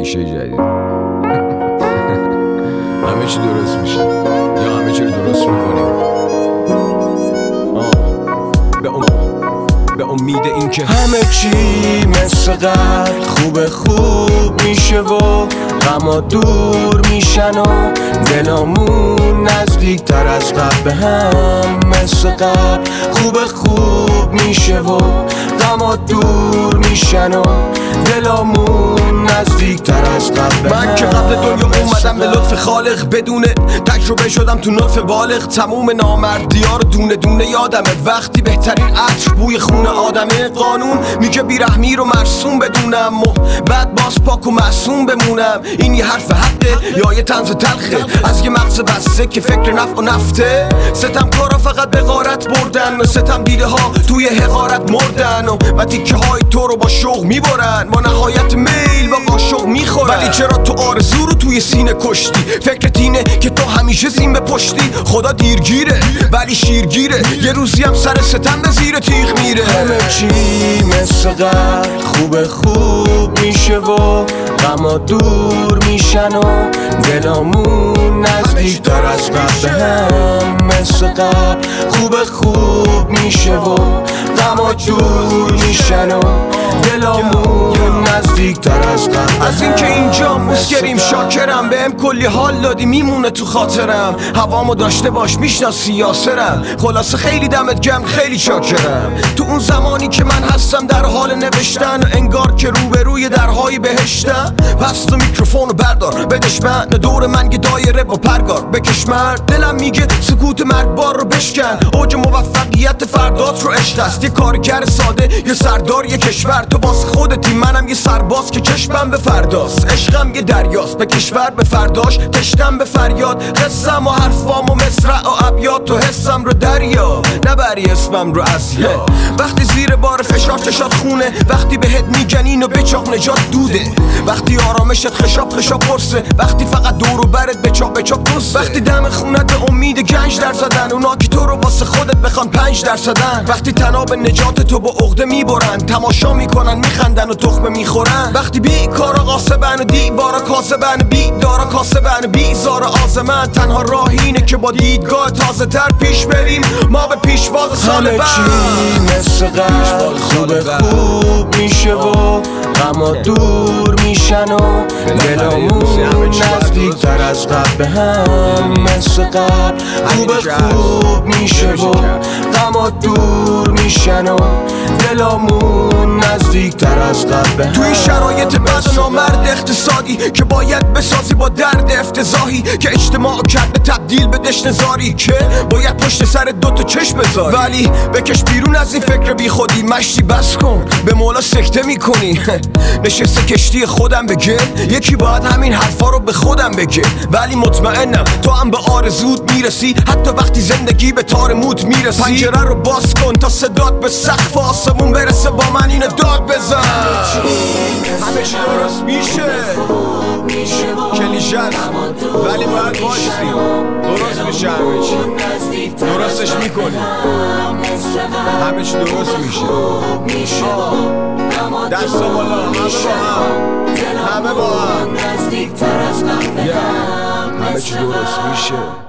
کلیشه جدید. همه چی درست میشه یا همه چی رو درست میکنیم به امید این که همه چی مثل قبل خوب میشه و غما دور میشن و دلامون نزدیک تر از قبل به هم مثل قبل خوب میشه و غما دور میشن و دلامون نزدیک تر از قبل. من که قبل دنیا اومدم به لطف خالق، بدون تجربه شدم تو نطف بالغ. تموم نامردیا رو دونه دونه یادمه، وقتی بهترین عطر بوی خون آدمه. قانون میگه بیرحمی رو مرسوم بدونم و بعد باز پاک و معصوم بمونم. این یه حرف حقه یا یه طنز تلخه از یه مغز بسته که فکر نفع و نفته؟ ستمکارا فقط به غارت بردن و ستم دیده ها توی حقارت مردن و تیکه های تو رو با شوق میبرن، با نهایت میل با قاشق میخورن. ولی چرا تو آرزو رو توی سینه کشتی؟ فکرت اینه که تو همیشه زین به پشتی. خدا دیرگیره ولی شیرگیره، یه روزی هم سر ستم به زیر تیغ میره. همه چی مثل قبل خوب میشه و غما دور میشن و دلامون نزدیک تر از قبل به هم مثل قبل خوب میشه و غما دور میشن و دلامون نزدیک تر از قبل. از این که اینجا مسکریم شاکرم، بهم کلی حال دادی میمونه تو خاطرم. هوامو داشته باش میشناسی یاسرم. خلاصه خیلی دمت گرم خیلی شاکرم. تو اون زمانی که من هستم در حال نوشتن، انگار که روبروی درهای بهشتم. پس تو میکروفونو بردار بدش من، دور من یه دایره با پرگار بکش مرد. دلم میگه سکوت مرگبار رو بشکن، اوج موفقیت فردات رو عشق است. یه کارگر ساده یه سردار یه کشور، تو واسه خودتی منم یه سرباز که چشمم به فرداست. عشقم یه دریاست به کشور به فرداش، تشتم به فریاد. قصم و حرفام و مصرع و ابیات، تو حسم رو دریا نبری اسمم رو ازیا. وقتی زیر بار فشار چشات خونه، وقتی بهت میگن اینو بچاق نجات دوده، وقتی آرامشت خشاب قرصه، وقتی فقط دور و برت بچاق دوسته، وقتی دم خونت به امید گنج در زدن، اونا که تو رو واسه خودت بخوان 5%، وقتی تناب نجات تو با عقده میبرن، تماشا میکنن میخندن و تخمه میخورن، وقتی بی کارا قاسبن و دیوارا کاسبن، بی دارا کاسبن بی زار آزمن. تنها راه اینه که با دیدگاه تازه تر پیش بریم، ما به پیشواز سال بعد. همه چی مثل قبل خوب میشه و غما دور میشن و دلامون نزدیک تر از قبل به هم مثل قبل خوب میشه و غما دور میشن و دلامون نزدیک تر از قبل به هم. توی شرایط بد و نامرد اقتصادی که باید بسازی با درد افتضاحی، که اجتماع کرده تبدیل به دشنزاری، که باید پشت سر دوتا چشم بذاری. ولی بکش بیرون از این فکر بی خودی، مشتی بس کن به مولا سکته میکنی. نشسته کشتی خودم بگه، یکی باید همین حرفا رو به خودم بگه. ولی مطمئنم تو هم به آرزوت میرسی، حتی وقتی زندگی به تار موت میرسی. پنجره رو باز کن تا صدات به سقف آسمون برسه، با من اینو داد بزن. همه چی درست میشه، کلیشه ولی باید باشی درست میشه. همه چی درستش میکنی، همه چی درست میشه. دست بالا، همه با هم، همه چی درست میشه.